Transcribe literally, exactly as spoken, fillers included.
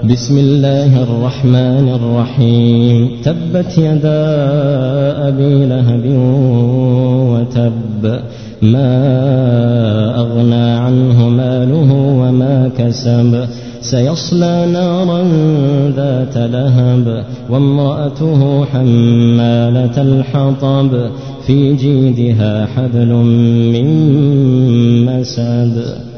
بسم الله الرحمن الرحيم تبت يدا أبي لهب وتب ما أغنى عنه ماله وما كسب سيصلى نارا ذات لهب وامرأته حمالة الحطب في جيدها حبل من مسد.